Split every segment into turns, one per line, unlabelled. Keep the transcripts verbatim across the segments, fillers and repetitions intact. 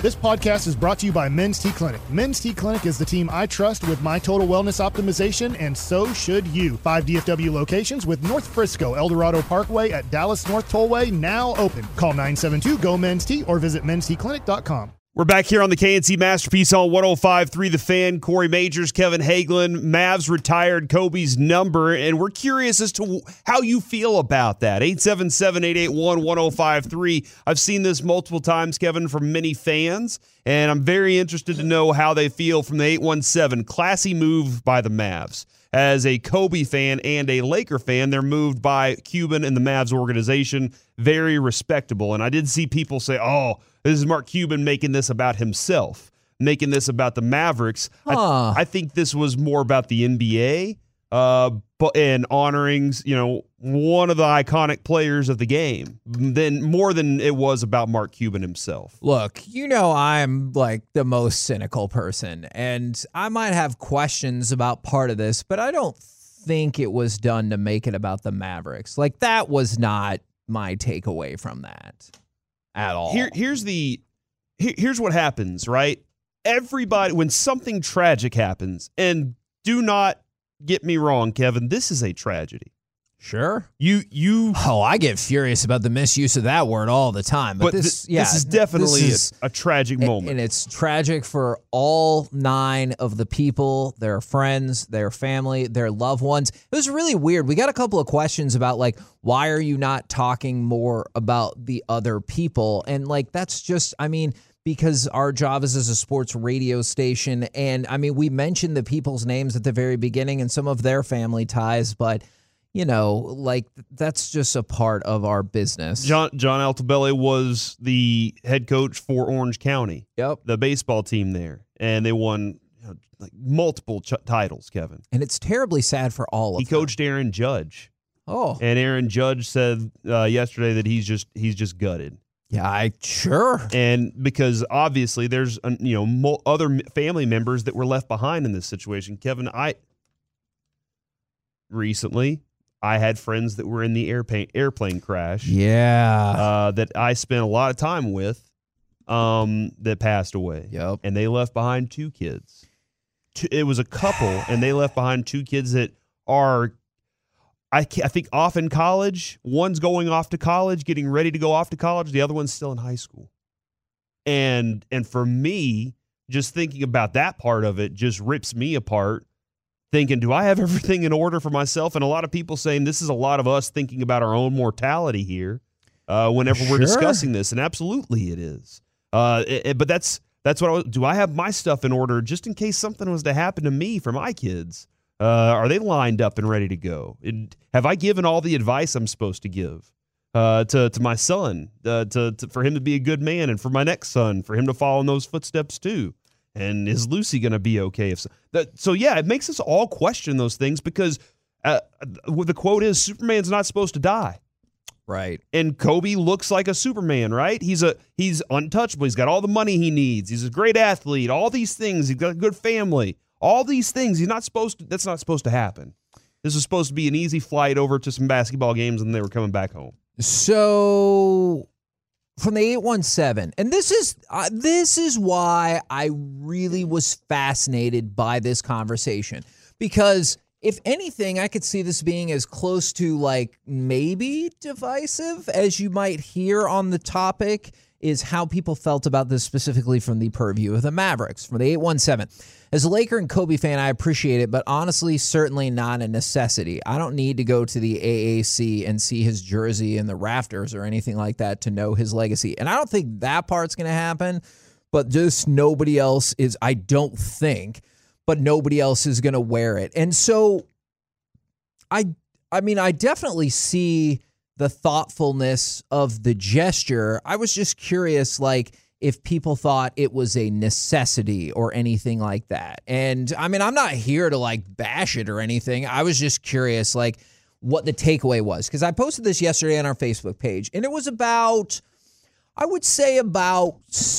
This podcast is brought to you by Men's T Clinic. Men's T Clinic is the team I trust with my total wellness optimization, and so should you. Five D F W locations with North Frisco, El Dorado Parkway at Dallas North Tollway now open. Call nine seven two, G O, Men's T or visit mens t clinic dot com.
We're back here on the K N C Masterpiece on one oh five point three The Fan. Corey Majors, Kevin Hagelin. Mavs retired Kobe's number, and we're curious as to how you feel about that. eight seven seven, eight eight one, one oh five three. I've seen this multiple times, Kevin, from many fans, and I'm very interested to know how they feel from the eight one seven. Classy move by the Mavs. As a Kobe fan and a Laker fan, they're moved by Cuban and the Mavs organization. Very respectable. And I did see people say, oh, this is Mark Cuban making this about himself, making this about the Mavericks.
Huh.
I, I think this was more about the N B A uh, but, and honoring, you know, one of the iconic players of the game, than more than it was about Mark Cuban himself.
Look, you know I'm like the most cynical person, and I might have questions about part of this, but I don't think it was done to make it about the Mavericks. Like, that was not my takeaway from that at all.
Here, here's the here, here's what happens, right? Everybody, when something tragic happens, and do not get me wrong, Kevin, this is a tragedy.
Sure.
You you
Oh, I get furious about the misuse of that word all the time. But,
but
this,
th-
yeah,
this is definitely
this is,
a, a tragic moment.
And it's tragic for all nine of the people, their friends, their family, their loved ones. It was really weird. We got a couple of questions about, like, why are you not talking more about the other people? And, like, that's just, I mean, because our job is as a sports radio station. And, I mean, we mentioned the people's names at the very beginning and some of their family ties, but you know, like, that's just a part of our business.
John John Altobelli was the head coach for Orange County,
Yep.
the baseball team there, and they won, you know, like multiple ch- titles, Kevin.
And it's terribly sad for all of
He
them.
coached Aaron Judge,
Oh,
and Aaron Judge said uh, yesterday that he's just he's just gutted.
yeah, I sure.
And because obviously there's uh, you know mo- other m- family members that were left behind in this situation. Kevin, I recently. I had friends that were in the airplane airplane crash.
Yeah.
Uh, that I spent a lot of time with, um, that passed away.
Yep.
And they left behind two kids. Two, it was a couple, and they left behind two kids that are, I, I think, off in college. One's going off to college, getting ready to go off to college. The other one's still in high school. And and for me, just thinking about that part of it just rips me apart. Thinking, do I have everything in order for myself? And a lot of people saying this is a lot of us thinking about our own mortality here uh, whenever
Sure.
we're discussing this. And absolutely it is. Uh, it, it- but that's that's what I was, do I have my stuff in order just in case something was to happen to me for my kids? Uh, are they lined up and ready to go? And have I given all the advice I'm supposed to give uh, to, to my son uh, to, to for him to be a good man, and for my next son, for him to follow in those footsteps too? And is Lucy going to be okay? If so, that, so, yeah, it makes us all question those things because uh, the quote is Superman's not supposed to die.
Right.
And Kobe looks like a Superman, right? He's a he's untouchable. He's got all the money he needs. He's a great athlete. All these things. He's got a good family. All these things. He's not supposed to. That's not supposed to happen. This was supposed to be an easy flight over to some basketball games, and they were coming back home.
So from the eight one seven, and this is uh, this is why I really was fascinated by this conversation, because if anything, I could see this being as close to, like, maybe divisive as you might hear on the topic is how people felt about this specifically from the purview of the Mavericks, from the eight one seven. As a Laker and Kobe fan, I appreciate it, but honestly, certainly not a necessity. I don't need to go to the A A C and see his jersey in the rafters or anything like that to know his legacy. And I don't think that part's going to happen, but just nobody else is, I don't think, but nobody else is going to wear it. And so I I mean, I definitely see the thoughtfulness of the gesture. I was just curious, like, if people thought it was a necessity or anything like that. And I mean, I'm not here to, like, bash it or anything. I was just curious, like, what the takeaway was. Because I posted this yesterday on our Facebook page, and it was about, I would say about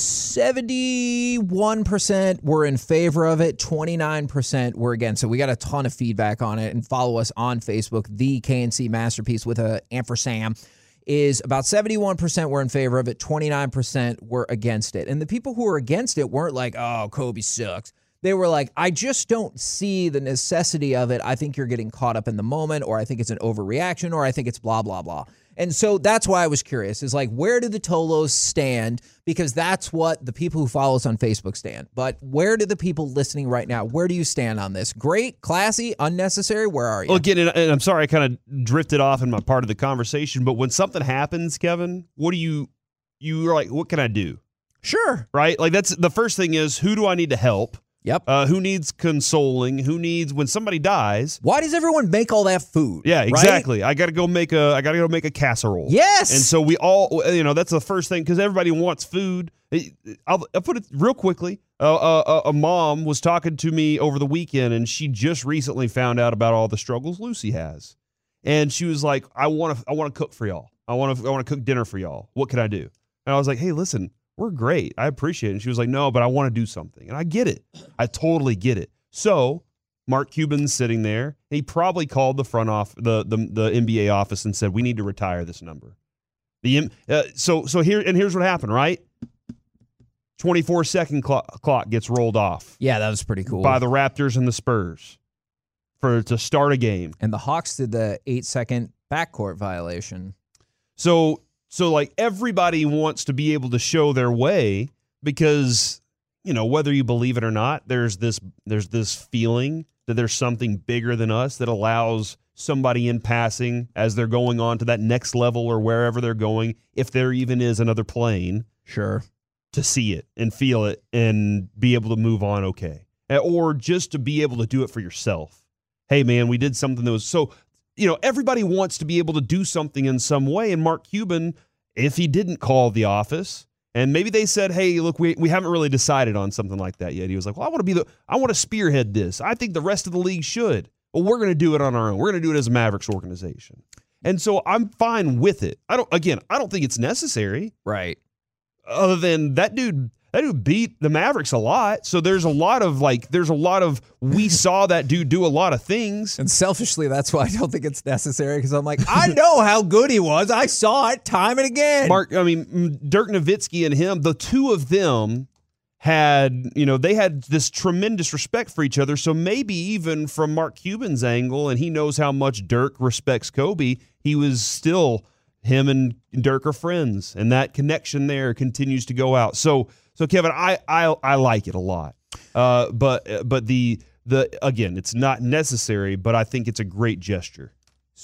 seventy-one percent were in favor of it, twenty-nine percent were against. So we got a ton of feedback on it. And follow us on Facebook, the K N C Masterpiece with a ampersand. is about seventy-one percent were in favor of it, twenty-nine percent were against it. And the people who were against it weren't like, oh, Kobe sucks. They were like, I just don't see the necessity of it. I think you're getting caught up in the moment, or I think it's an overreaction, or I think it's blah, blah, blah. And so that's why I was curious, is like, where do the Tolos stand? Because that's what the people who follow us on Facebook stand. But where do the people listening right now, where do you stand on this? Great, classy, unnecessary? Where are you?
Well, again, and, and I'm sorry I kind of drifted off in my part of the conversation, but when something happens, Kevin, what do you, you're like, what can I do?
Sure.
Right? Like, that's the first thing is, who do I need to help?
Yep.
Uh, who needs consoling? Who needs when somebody dies?
Why does everyone make all that food?
Yeah, exactly.
Right?
I got to go make a. I got to go make a casserole.
Yes.
And so we all, you know, that's the first thing because everybody wants food. I'll, I'll put it real quickly. Uh, uh, a mom was talking to me over the weekend, and she just recently found out about all the struggles Lucy has, and she was like, "I want to. I want to cook for y'all. I want to. I want to cook dinner for y'all. What can I do?" And I was like, "Hey, listen." We're great. I appreciate it. And she was like, no, but I want to do something. And I get it. I totally get it. So Mark Cuban's sitting there. He probably called the front off the, the the N B A office and said, we need to retire this number. The uh, so so here and here's what happened, right? twenty-four second clock, clock gets rolled off.
Yeah, that was pretty cool.
By the Raptors and the Spurs for to start a game.
And the Hawks did the eight second backcourt violation.
So So, like, everybody wants to be able to show their way because, you know, whether you believe it or not, there's this there's this feeling that there's something bigger than us that allows somebody in passing as they're going on to that next level or wherever they're going, if there even is another plane,
sure,
to see it and feel it and be able to move on okay. Or just to be able to do it for yourself. Hey, man, we did something that was so... You know, everybody wants to be able to do something in some way. And Mark Cuban, if he didn't call the office, and maybe they said, hey, look, we, we haven't really decided on something like that yet. He was like, well, I want to be the, I want to spearhead this. I think the rest of the league should. Well, we're going to do it on our own. We're going to do it as a Mavericks organization. And so I'm fine with it. I don't, again, I don't think it's necessary.
Right.
Other than that dude, that dude beat the Mavericks a lot. So there's a lot of like, there's a lot of, we saw that dude do a lot of things.
And selfishly, that's why I don't think it's necessary because I'm like, I know how good he was. I saw it time and again.
Mark, I mean, Dirk Nowitzki and him, the two of them had, you know, they had this tremendous respect for each other. So maybe even from Mark Cuban's angle, and he knows how much Dirk respects Kobe, he was still, him and Dirk are friends. And that connection there continues to go out. So, So Kevin, I I I like it a lot, uh, but but the the again, it's not necessary, but I think it's a great gesture.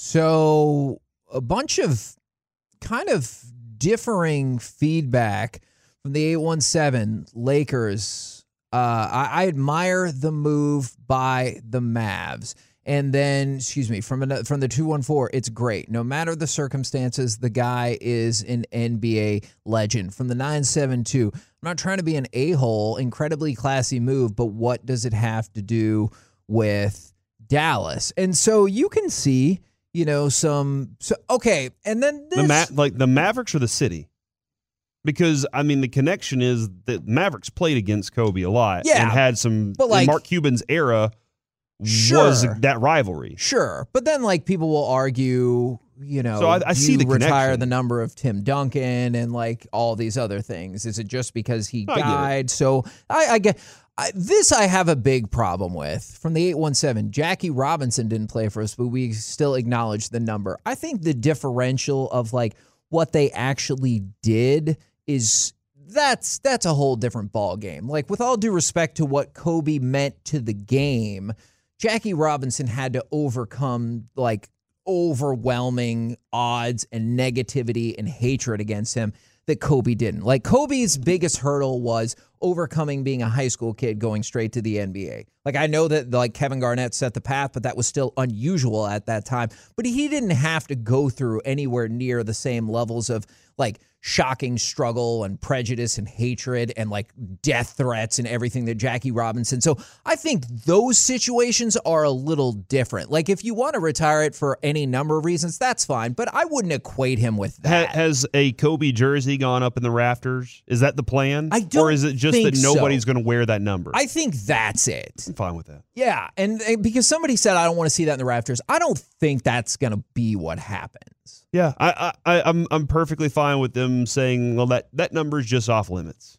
So a bunch of kind of differing feedback from the eight one seven Lakers. Uh, I, I admire the move by the Mavs. And then, excuse me, from an, from the two one four, it's great. No matter the circumstances, the guy is an N B A legend. From the nine seven two, I'm not trying to be an a-hole, incredibly classy move, but what does it have to do with Dallas? And so you can see, you know, some, so okay, and then this.
The Ma- like the Mavericks or the city? Because, I mean, the connection is that Mavericks played against Kobe a lot
yeah,
and had some,
but like,
in Mark Cuban's era,
Sure.
was that rivalry.
Sure. But then, like, people will argue, you know,
so I, I see
you
the
retire
connection.
the number of Tim Duncan and, like, all these other things. Is it just because he
I
died? So I, I get I, this I have a big problem with. From the eight one seven, Jackie Robinson didn't play for us, but we still acknowledge the number. I think the differential of, like, what they actually did is... That's that's a whole different ball game. Like, with all due respect to what Kobe meant to the game, Jackie Robinson had to overcome, like, overwhelming odds and negativity and hatred against him that Kobe didn't. Like, Kobe's biggest hurdle was overcoming being a high school kid going straight to the N B A. Like, I know that, like, Kevin Garnett set the path, but that was still unusual at that time. But he didn't have to go through anywhere near the same levels of, like, shocking struggle and prejudice and hatred and, like, death threats and everything that Jackie Robinson. So I think those situations are a little different. Like, if you want to retire it for any number of reasons, that's fine, but I wouldn't equate him with that.
Ha- has a Kobe jersey gone up in the rafters? Is that the plan?
I don't
Or is it just
think
that nobody's
so.
going to wear that number?
I think that's it.
I'm fine with that.
Yeah, and, and because somebody said I don't want to see that in the rafters, I don't think that's going to be what happens. limits.
Yeah, I, I, I'm I'm perfectly fine with them saying, well, that, that number is just off limits.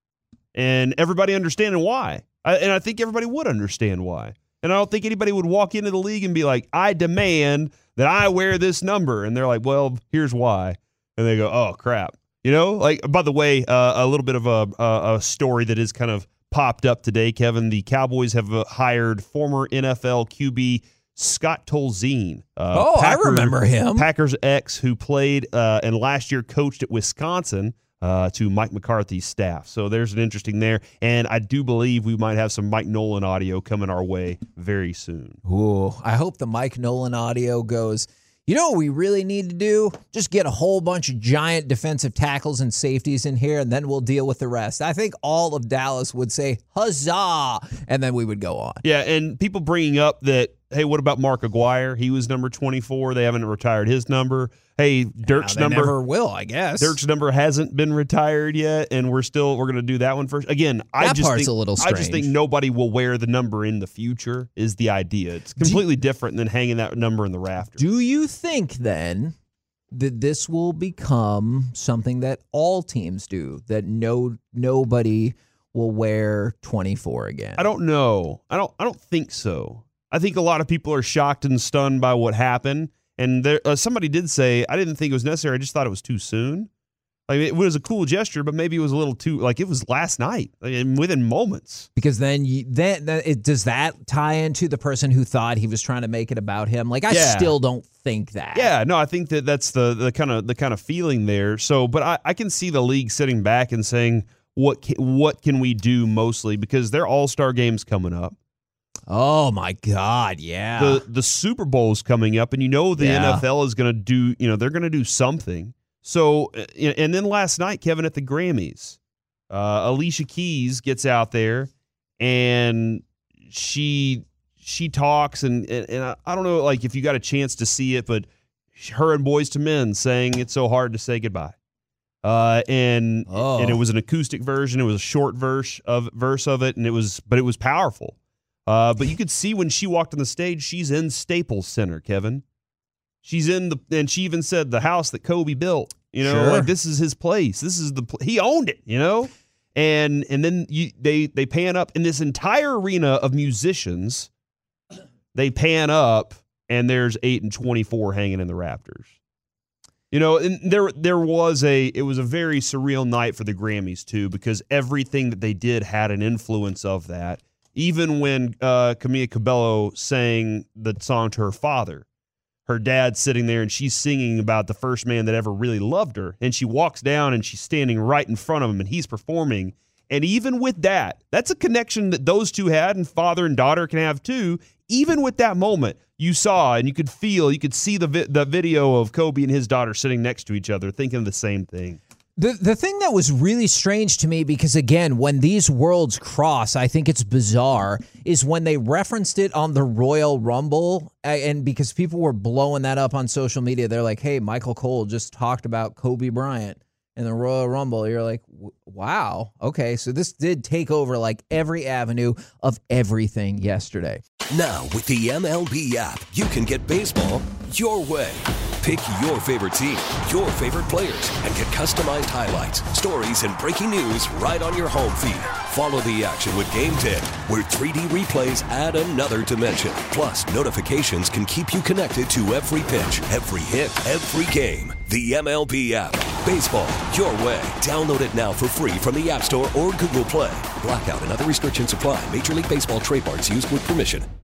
And everybody understanding why. I, and I think everybody would understand why. And I don't think anybody would walk into the league and be like, I demand that I wear this number. And they're like, well, here's why. And they go, oh, crap. You know, like, by the way, uh, a little bit of a, a, a story that is kind of popped up today, Kevin. The Cowboys have uh, hired former N F L Q B Scott Tolzien. Uh,
oh,
Packer,
I remember him.
Packers ex who played uh, and last year coached at Wisconsin uh, to Mike McCarthy's staff. So there's an interesting there. And I do believe we might have some Mike Nolan audio coming our way very soon.
Ooh, I hope the Mike Nolan audio goes, you know what we really need to do? Just get a whole bunch of giant defensive tackles and safeties in here, and then we'll deal with the rest. I think all of Dallas would say, huzzah, and then we would go on.
Yeah, and people bringing up that, hey, what about Mark Aguirre? He was number twenty-four. They haven't retired his number. Hey, Dirk's
they
number
never will, I guess.
Dirk's number hasn't been retired yet, and we're still we're going to do that one first. Again, I
That
just
part's
think
a little
I just think
strange.
nobody will wear the number in the future. Is the idea? It's completely different than hanging that number in the rafters.
Do you think then that this will become something that all teams do? That no nobody will wear twenty-four again?
I don't know. I don't. I don't think so. I think a lot of people are shocked and stunned by what happened. And there, uh, somebody did say, I didn't think it was necessary. I just thought it was too soon. Like, it was a cool gesture, but maybe it was a little too, like, it was last night, like, within moments.
Because then, you, then, then it, does that tie into the person who thought he was trying to make it about him? Like, I
Yeah.
still don't think that.
Yeah, no, I think that that's the the kind of the kind of feeling there. So, but I, I can see the league sitting back and saying, what ca- what can we do mostly? Because their All-Star game's coming up.
Oh, my God, yeah.
The the Super Bowl's coming up, and you know the
Yeah.
N F L is going to do, you know, they're going to do something. So, uh, and then last night, Kevin, at the Grammys, uh, Alicia Keys gets out there, and she she talks, and, and, and I, I don't know, like, if you got a chance to see it, but her and Boyz two Men saying It's So Hard to Say Goodbye. Uh, and
Oh.
and it was an acoustic version. It was a short verse of verse of it, and it was, but it was powerful. Uh, but you could see when she walked on the stage, she's in Staples Center, Kevin. She's in the, and she even said the house that Kobe built. You know,
Sure.
like this is his place. This is the pl- he owned it. You know, and and then you they they pan up in this entire arena of musicians. They pan up, and there's eight and twenty-four hanging in the rafters. You know, and there there was a it was a very surreal night for the Grammys too, because everything that they did had an influence of that. Even when uh, Camila Cabello sang the song to her father, her dad's sitting there and she's singing about the first man that ever really loved her. And she walks down and she's standing right in front of him and he's performing. And even with that, that's a connection that those two had, and father and daughter can have too. Even with that moment, you saw and you could feel, you could see the vi- the video of Kobe and his daughter sitting next to each other thinking the same thing.
The the thing that was really strange to me, because again, when these worlds cross, I think it's bizarre, is when they referenced it on the Royal Rumble, uh, and because people were blowing that up on social media, they're like, hey, Michael Cole just talked about Kobe Bryant in the Royal Rumble. You're like, wow, okay, so this did take over like every avenue of everything yesterday.
Now, with the M L B app, you can get baseball your way. Pick your favorite team, your favorite players, and get customized highlights, stories, and breaking news right on your home feed. Follow the action with Game ten, where three D replays add another dimension. Plus, notifications can keep you connected to every pitch, every hit, every game. The M L B app. Baseball your way. Download it now for free from the App Store or Google Play. Blackout and other restrictions apply. Major League Baseball trademarks used with permission.